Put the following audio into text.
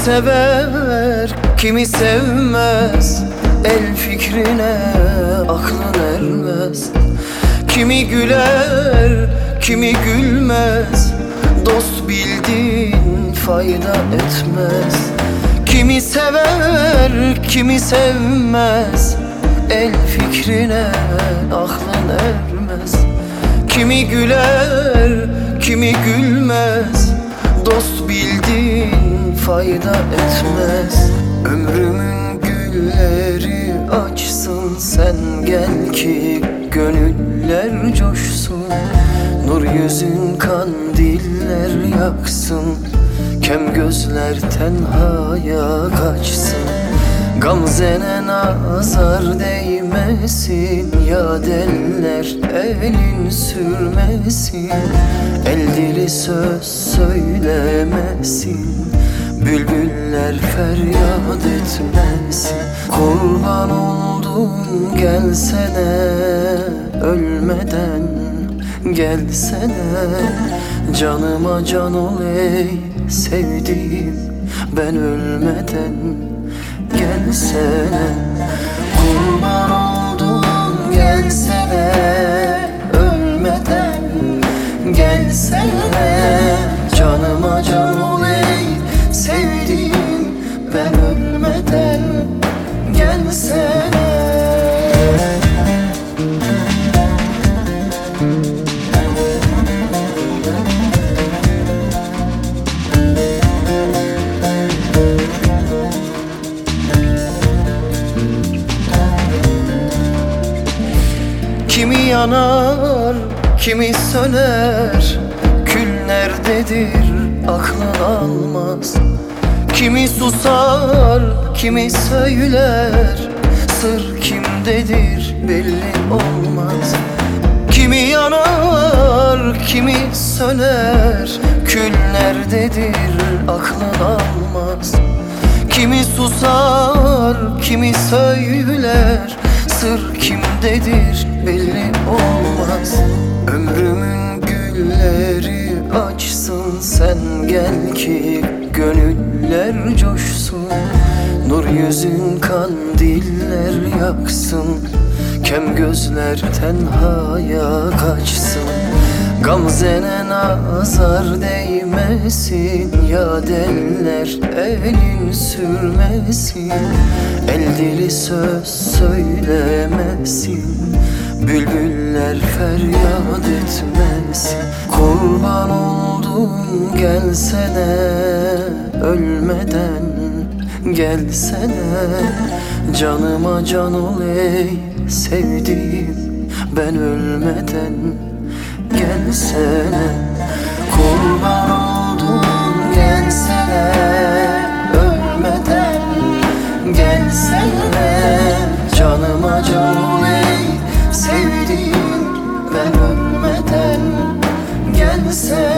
sever, kimi sevmez, el fikrine aklın ermez. Kimi güler, kimi gülmez, dost bildiğin fayda etmez. Kimi sever, kimi sevmez, el fikrine aklın ermez. Kimi güler, kimi gülmez, dost bildiğin fayda etmez. Ömrümün gülleri açsın, sen gel ki gönüller coşsun. Nur yüzün kandiller yaksın, kem gözler tenhaya kaçsın. Gamzene nazar değmesin, yad eller elin sürmesin. El dili söz söylemesin, bülbüller feryat etmesin. Kurban oldum gelsene, ölmeden gelsene. Canıma can ol ey sevdiğim, ben ölmeden gelsene. Kurban oldum gelsene, ölmeden gelsene. Canıma can ol ey sevdiğim, ben ölmeden gelsene. Kimi yanar, kimi söner, kül nerededir aklın almaz. Kimi susar, kimi söyler, sır kimdedir belli olmaz. Kimi yanar, kimi söner, kül nerededir aklın almaz. Kimi susar, kimi söyler, sır kimdedir belli olmaz. Ömrümün gülleri açsın, sen gel ki gönüller coşsun. Nur yüzün kandiller yaksın, kem gözler tenhaya kaçsın. Gamzene nazar değmesin, yad eller elin sürmesin. El dili söz söylemesin, bülbüller feryat etmesin. Kurban oldum gelsene, ölmeden gelsene. Canıma can ol ey sevdiğim, ben ölmeden gelsene. Kurban oldum gelsene, ölmeden gelsene. Canıma can ol ey sevdiğim, ben ölmeden gelsene.